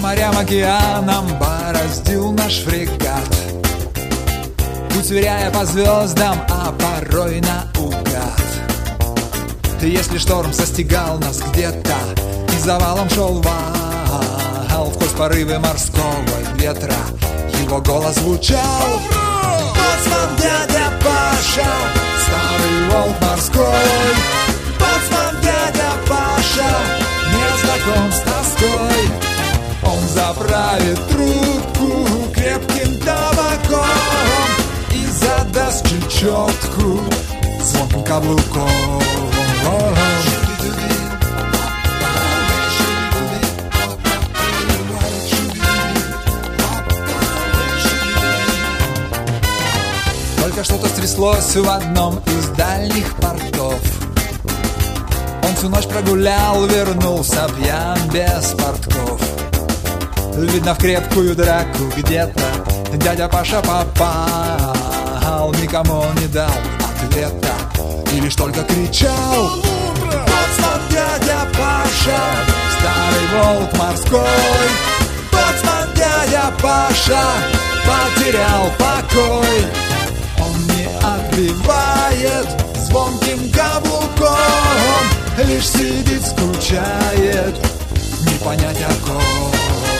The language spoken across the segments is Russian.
морям, океанам бороздил наш фрегат, путь сверяя по звездам, а порой наугад. Если шторм застигал нас где-то и завалом шел вал, в хвост порывы морского ветра его голос звучал. Боцман дядя Паша, старый волк морской. Боцман дядя Паша, не знаком с тоской. Он заправит трубку крепким табаком и задаст чечетку звонким каблуком. Только что-то стряслось в одном из дальних портов. Он всю ночь прогулял, вернулся пьян без портков. Видно, в крепкую драку где-то дядя Паша попал. Никому он не дал ответа и лишь только кричал: боцман дядя Паша, старый волк морской. Боцман дядя Паша потерял покой. Он не отбивает звонким каблуком, лишь сидит, скучает, не понять о ком.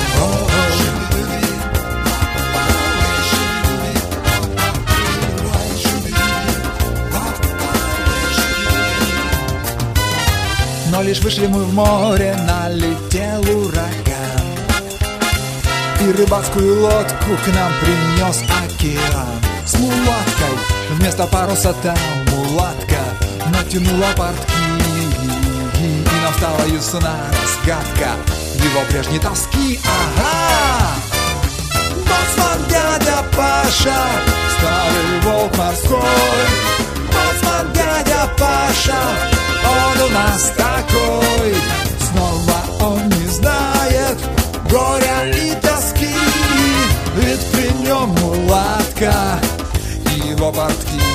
Но лишь вышли мы в море, налетел ураган, и рыбацкую лодку к нам принес океан. С мулаткой вместо паруса там мулатка натянула портки, и нам стала ясна разгадка его прежней тоски. Ага! Боцман дядя Паша, старый волк морской. Боцман дядя Паша, он у нас такой. Снова он не знает горя и тоски, ведь при нем мулатка и его портки.